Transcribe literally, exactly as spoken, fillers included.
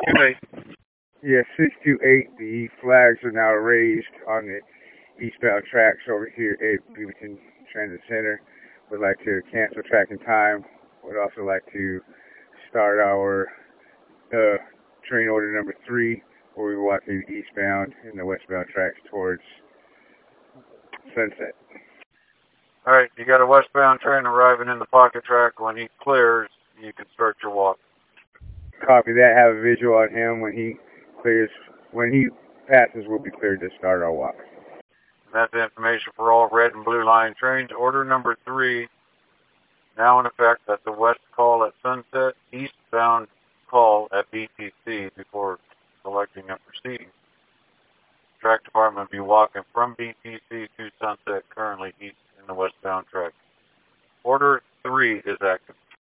Good. Yeah, six two eight, the flags are now raised on the eastbound tracks over here at Beaverton Transit Center. Would like to cancel track and time. Would also like to start our uh, train order number three, where we walk in eastbound and the westbound tracks towards Sunset. All right, you got a westbound train arriving in the pocket track. When he clears, you can start your walk. Copy that. Have a visual on him when he clears. When he passes, we'll be cleared to start our walk. That's the information for all red and blue line trains. Order number three, now in effect. That's a west call at Sunset, eastbound call at B T C before selecting and proceeding. Track department will be walking from B T